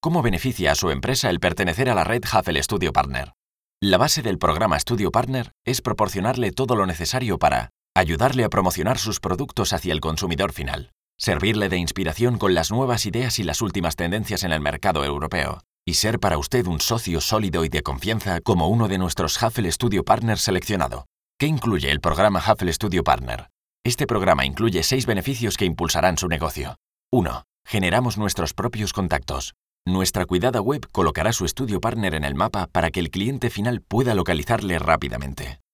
¿Cómo beneficia a su empresa el pertenecer a la red Huffle Studio Partner? La base del programa Studio Partner es proporcionarle todo lo necesario para ayudarle a promocionar sus productos hacia el consumidor final, servirle de inspiración con las nuevas ideas y las últimas tendencias en el mercado europeo, y ser para usted un socio sólido y de confianza como uno de nuestros Huffle Studio Partners seleccionado. ¿Qué incluye el programa Huffle Studio Partner? Este programa incluye 6 beneficios que impulsarán su negocio. 1. Generamos nuestros propios contactos. Nuestra cuidada web colocará su Studio Partner en el mapa para que el cliente final pueda localizarle rápidamente.